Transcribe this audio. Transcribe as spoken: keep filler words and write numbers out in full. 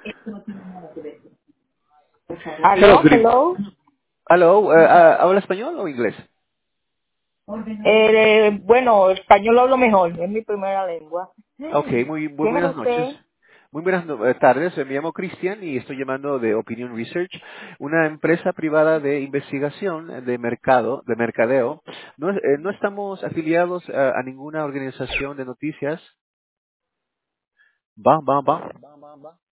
Hello, Aló, good evening. hello. Hello, eh, ah, ¿habla español o inglés? Eh, bueno, español hablo mejor, es mi primera lengua. Ok, muy, muy ¿Quién es buenas noches. usted? Muy buenas no- eh, tardes, eh, me llamo Cristian y estoy llamando de Opinion Research, una empresa privada de investigación eh, de mercado, de mercadeo. No, es- eh, no estamos afiliados a, a ninguna organización de noticias. Va, va, va.